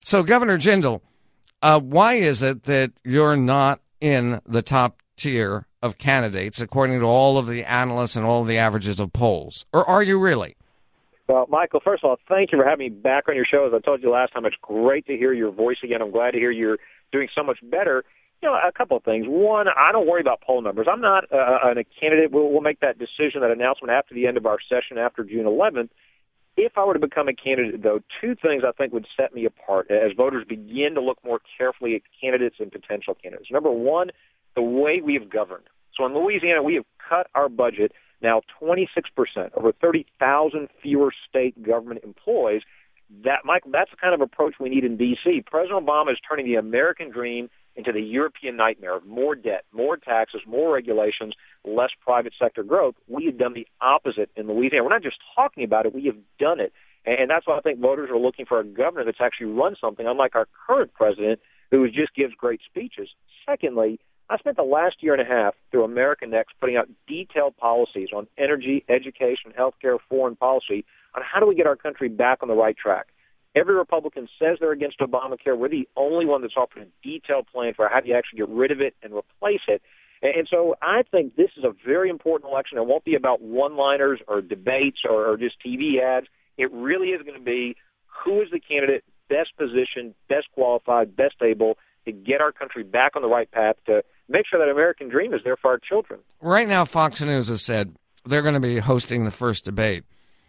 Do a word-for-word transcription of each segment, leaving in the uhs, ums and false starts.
So, Governor Jindal, uh, why is it that you're not in the top tier of candidates, according to all of the analysts and all of the averages of polls? Or are you really? Well, Michael, first of all, thank you for having me back on your show. As I told you last time, it's great to hear your voice again. I'm glad to hear you're doing so much better. You know, a couple of things. One, I don't worry about poll numbers. I'm not uh, a candidate. We'll, we'll make that decision, that announcement after the end of our session after June eleventh. If I were to become a candidate, though, two things I think would set me apart as voters begin to look more carefully at candidates and potential candidates. Number one, the way we have governed. So in Louisiana, we have cut our budget now twenty-six percent, over thirty thousand fewer state government employees. That, Michael, that's the kind of approach we need in D C. President Obama is turning the American dream into the European nightmare of more debt, more taxes, more regulations, less private sector growth. We have done the opposite in Louisiana. We're not just talking about it, we have done it. And that's why I think voters are looking for a governor that's actually run something, unlike our current president, who just gives great speeches. Secondly, I spent the last year and a half through America Next putting out detailed policies on energy, education, healthcare, foreign policy, on how do we get our country back on the right track. Every Republican says they're against Obamacare. We're the only one that's offered a detailed plan for how do you actually get rid of it and replace it. And so I think this is a very important election. It won't be about one-liners or debates or, or just T V ads. It really is going to be who is the candidate best positioned, best qualified, best able to get our country back on the right path, to make sure that American dream is there for our children. Right now, Fox News has said they're going to be hosting the first debate.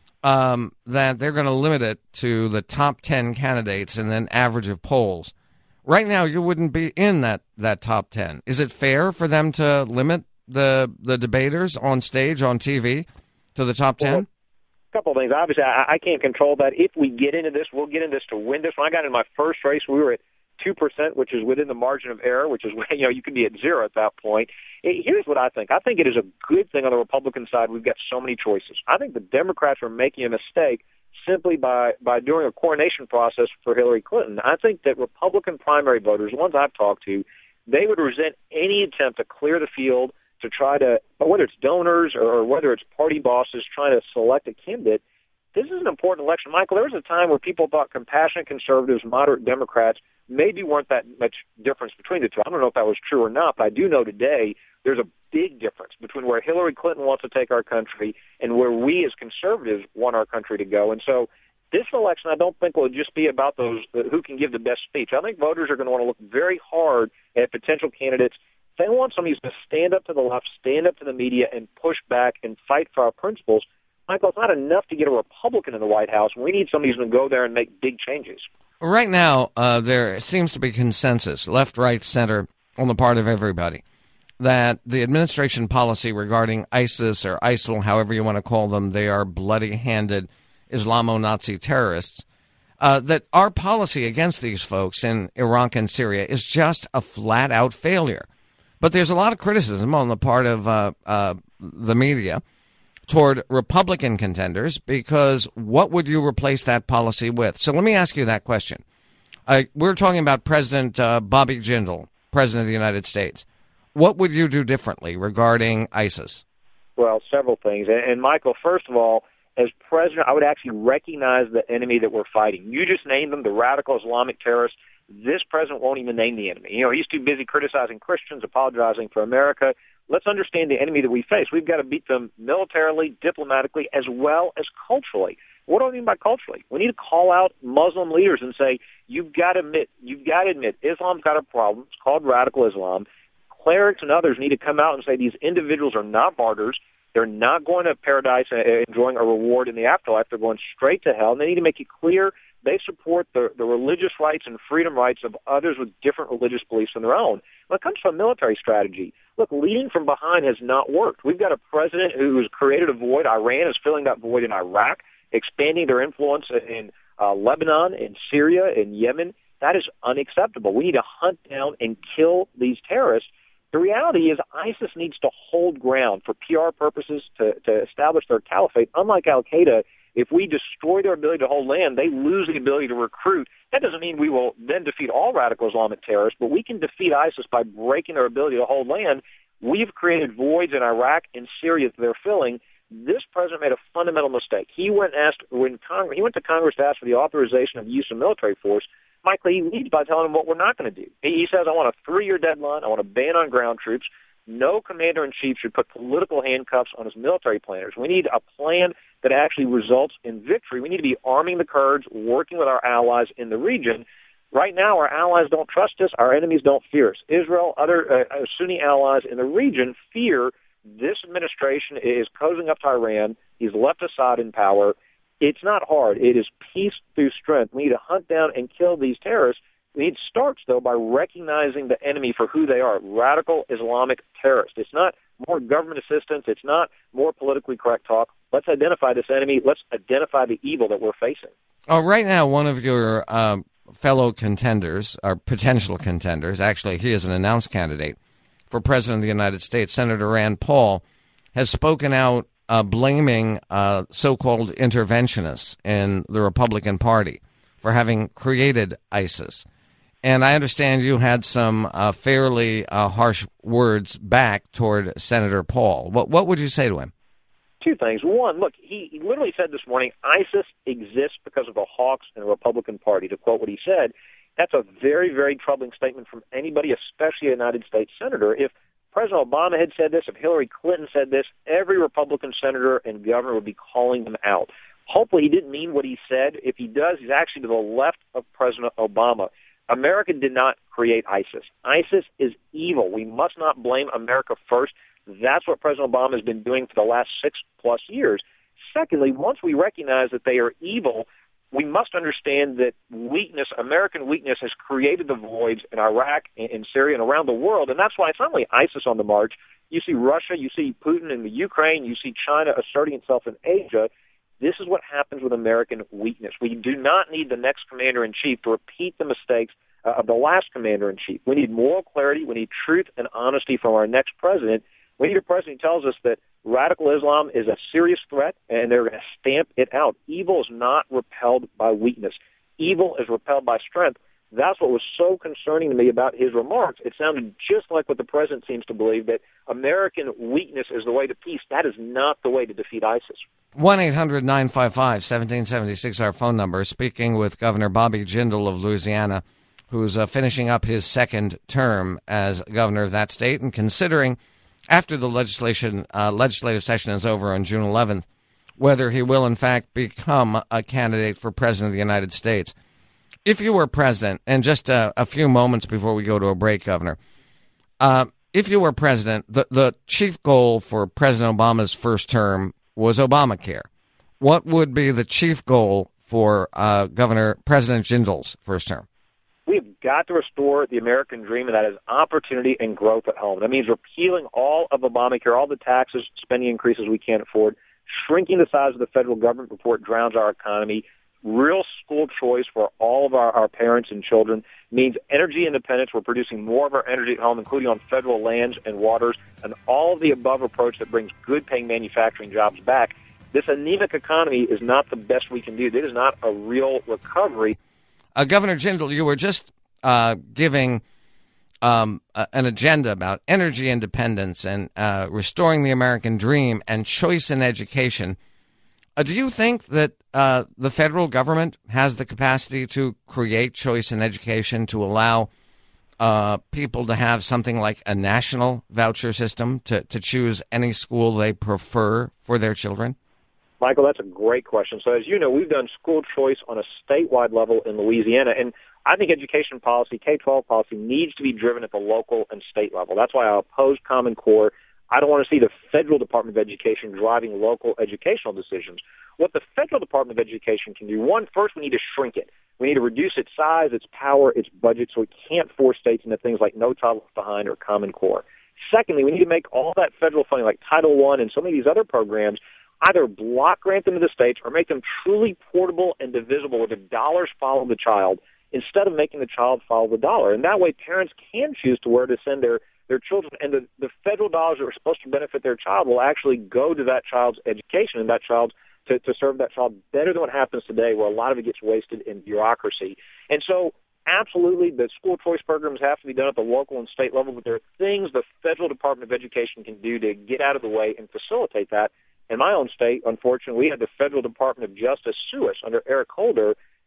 Um, that they're going to limit it to the top ten candidates and then average of polls. Right now, you wouldn't be in that, that top ten. Is it fair for them to limit the the debaters on stage, on T V, to the top ten? Well, a couple of things. Obviously, I, I can't control that. If we get into this, we'll get into this to win this. When I got in my first race, we were at two percent, which is within the margin of error, which is, you know, you could be at zero at that point. Here's what I think. I think it is a good thing on the Republican side we've got so many choices. I think the Democrats are making a mistake simply by, by doing a coronation process for Hillary Clinton. I think that Republican primary voters, the ones I've talked to, they would resent any attempt to clear the field to try to, whether it's donors or whether it's party bosses trying to select a candidate. This is an important election. Michael, there was a time where people thought compassionate conservatives, moderate Democrats, maybe weren't that much difference between the two. I don't know if that was true or not, but I do know today there's a big difference between where Hillary Clinton wants to take our country and where we as conservatives want our country to go. And so this election, I don't think will just be about those who can give the best speech. I think voters are going to want to look very hard at potential candidates. They want somebody who's going to stand up to the left, stand up to the media, and push back and fight for our principles. Michael, it's not enough to get a Republican in the White House. We need somebody who's going to go there and make big changes. Right now, uh, there seems to be consensus, left, right, center, on the part of everybody, that the administration policy regarding ISIS or ISIL, however you want to call them, they are bloody-handed Islamo-Nazi terrorists, uh, that our policy against these folks in Iraq and Syria is just a flat-out failure. But there's a lot of criticism on the part of uh, uh, the media toward Republican contenders, because what would you replace that policy with? So let me ask you that question. Uh, we're talking about President uh, Bobby Jindal, President of the United States. What would you do differently regarding ISIS? Well, several things. And, and Michael, first of all, as president, I would actually recognize the enemy that we're fighting. You just named them, the radical Islamic terrorists. This president won't even name the enemy. You know, he's too busy criticizing Christians, apologizing for America. Let's understand the enemy that we face. We've got to beat them militarily, diplomatically, as well as culturally. What do I mean by culturally? We need to call out Muslim leaders and say, you've got to admit, you've got to admit, Islam's got a problem. It's called radical Islam. Clerics and others need to come out and say these individuals are not martyrs. They're not going to paradise and enjoying a reward in the afterlife. They're going straight to hell. And they need to make it clear they support the, the religious rights and freedom rights of others with different religious beliefs than their own. When it comes to a military strategy, look, leading from behind has not worked. We've got a president who has created a void. Iran is filling that void in Iraq, expanding their influence in uh, Lebanon, in Syria, in Yemen. That is unacceptable. We need to hunt down and kill these terrorists. The reality is ISIS needs to hold ground for P R purposes to, to establish their caliphate. Unlike al-Qaeda, if we destroy their ability to hold land, they lose the ability to recruit. That doesn't mean we will then defeat all radical Islamic terrorists, but we can defeat ISIS by breaking their ability to hold land. We've created voids in Iraq and Syria that they're filling. This president made a fundamental mistake. He went and asked when Congress, he went to Congress to ask for the authorization of use of military force. Mike Lee leads by telling him what we're not going to do. He says, I want a three-year deadline. I want a ban on ground troops. No commander-in-chief should put political handcuffs on his military planners. We need a plan that actually results in victory. We need to be arming the Kurds, working with our allies in the region. Right now, our allies don't trust us. Our enemies don't fear us. Israel, other uh, Sunni allies in the region fear this administration is cozying up to Iran. He's left Assad in power. It's not hard. It is peace through strength. We need to hunt down and kill these terrorists. It starts, though, by recognizing the enemy for who they are, radical Islamic terrorists. It's not more government assistance. It's not more politically correct talk. Let's identify this enemy. Let's identify the evil that we're facing. Oh, right now, one of your um, fellow contenders, or potential contenders, actually, he is an announced candidate for President of the United States, Senator Rand Paul, has spoken out uh, blaming uh, so-called interventionists in the Republican Party for having created ISIS. And I understand you had some uh, fairly uh, harsh words back toward Senator Paul. What what would you say to him? Two things. One, look, he, he literally said this morning, ISIS exists because of the hawks in the Republican Party. To quote what he said, that's a very, very troubling statement from anybody, especially a United States senator. If President Obama had said this, if Hillary Clinton said this, every Republican senator and governor would be calling them out. Hopefully he didn't mean what he said. If he does, he's actually to the left of President Obama. America did not create ISIS. ISIS is evil. We must not blame America first. That's what President Obama has been doing for the last six-plus years. Secondly, once we recognize that they are evil, we must understand that weakness, American weakness, has created the voids in Iraq, in Syria, and around the world. And that's why it's not only ISIS on the march. You see Russia, you see Putin in the Ukraine, you see China asserting itself in Asia. This is what happens with American weakness. We do not need the next commander-in-chief to repeat the mistakes uh, of the last commander-in-chief. We need moral clarity. We need truth and honesty from our next president. We need a president who tells us that radical Islam is a serious threat, and they're going to stamp it out. Evil is not repelled by weakness. Evil is repelled by strength. That's what was so concerning to me about his remarks. It sounded just like what the president seems to believe, that American weakness is the way to peace. That is not the way to defeat ISIS. one eight hundred nine five five one seven seven six, our phone number. Speaking with Governor Bobby Jindal of Louisiana, who's uh, finishing up his second term as governor of that state and considering, after the legislation uh, legislative session is over on June eleventh, whether he will, in fact, become a candidate for president of the United States. If you were president, and just uh, a few moments before we go to a break, Governor, uh, if you were president, the, the chief goal for President Obama's first term was Obamacare. What would be the chief goal for uh, Governor President Jindal's first term? We've got to restore the American dream, and that is opportunity and growth at home. That means repealing all of Obamacare, all the taxes, spending increases we can't afford, shrinking the size of the federal government before it drowns our economy. Real school choice for all of our, our parents and children means energy independence. We're producing more of our energy at home, including on federal lands and waters, and all of the above approach that brings good-paying manufacturing jobs back. This anemic economy is not the best we can do. This is not a real recovery. Uh, Governor Jindal, you were just uh, giving um, uh, an agenda about energy independence and uh, restoring the American dream and choice in education. Uh, do you think that uh, the federal government has the capacity to create choice in education, to allow uh, people to have something like a national voucher system to, to choose any school they prefer for their children? Michael, that's a great question. So as you know, we've done school choice on a statewide level in Louisiana, and I think education policy, K twelve policy, needs to be driven at the local and state level. That's why I oppose Common Core. I don't want to see the federal Department of Education driving local educational decisions. What the federal Department of Education can do, one, first we need to shrink it. We need to reduce its size, its power, its budget, so we can't force states into things like No Child Left Behind or Common Core. Secondly, we need to make all that federal funding, like Title One and so many of these other programs, either block grant them to the states or make them truly portable and divisible where the dollars follow the child instead of making the child follow the dollar. And that way parents can choose to where to send their their children, and the, the federal dollars that are supposed to benefit their child will actually go to that child's education and that child's to, to serve that child better than what happens today, where a lot of it gets wasted in bureaucracy. And so, absolutely, the school choice programs have to be done at the local and state level, but there are things the federal Department of Education can do to get out of the way and facilitate that. In my own state, unfortunately, we had the federal Department of Justice sue us under Eric Holder,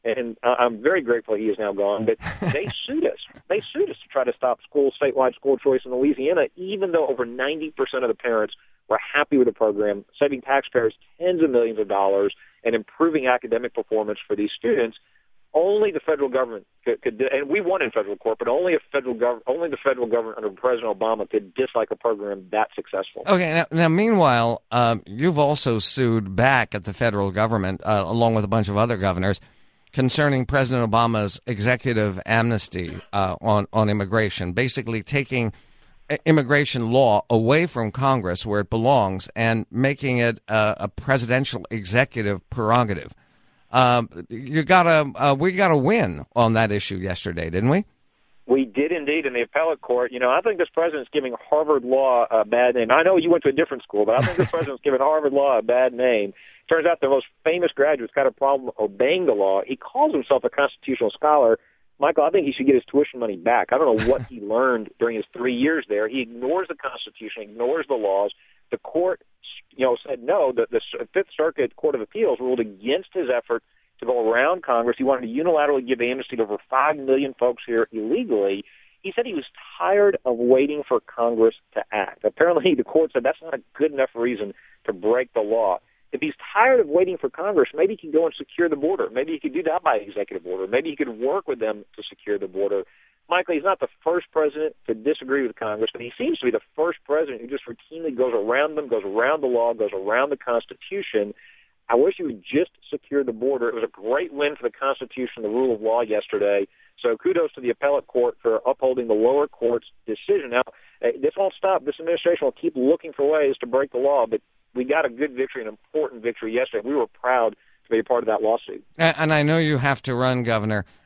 and I'm very grateful he is now gone, but they sued us. They sued us to try to stop school, statewide school choice in Louisiana, even though over ninety percent of the parents were happy with the program, saving taxpayers tens of millions of dollars and improving academic performance for these students. Only the federal government could, could and we won in federal court, but only a federal government, only the federal government under President Obama could dislike a program that successful. Okay. Now, now meanwhile, um, you've also sued back at the federal government, uh, along with a bunch of other governors, concerning President Obama's executive amnesty uh, on on immigration, basically taking immigration law away from Congress where it belongs and making it uh, a presidential executive prerogative. Um, you got to, uh, we got to win on that issue yesterday, didn't we? We did indeed in the appellate court. You know, I think this president's giving Harvard Law a bad name. I know you went to a different school, but I think this president's giving Harvard Law a bad name. Turns out the most famous graduate's got a problem obeying the law. He calls himself a constitutional scholar. Michael, I think he should get his tuition money back. I don't know what he learned during his three years there. He ignores the Constitution, ignores the laws. The court, you know, said no. The, the Fifth Circuit Court of Appeals ruled against his effort to go around Congress. He wanted to unilaterally give amnesty to over five million folks here illegally. He said he was tired of waiting for Congress to act. Apparently, the court said that's not a good enough reason to break the law. If he's tired of waiting for Congress, maybe he could go and secure the border. Maybe he could do that by executive order. Maybe he could work with them to secure the border. Michael, he's not the first president to disagree with Congress, but he seems to be the first president who just routinely goes around them, goes around the law, goes around the Constitution. I wish he would just secure the border. It was a great win for the Constitution, the rule of law yesterday. So kudos to the appellate court for upholding the lower court's decision. Now, this won't stop. This administration will keep looking for ways to break the law, but we got a good victory, an important victory yesterday. We were proud to be a part of that lawsuit. And I know you have to run, Governor.